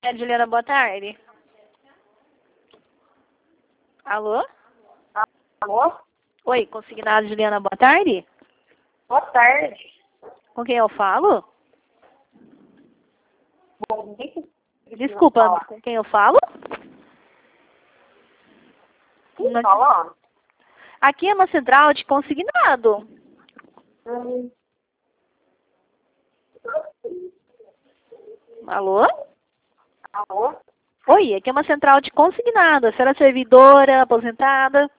Juliana, boa tarde. Alô? Alô? Oi, consignado Juliana, boa tarde. Boa tarde. Com quem eu falo? Bom, Desculpa, com quem eu falo? Quem Não- falando? Aqui é uma central de consignado. Alô? Alô? Oi, aqui é uma central de consignado. A senhora é servidora, aposentada?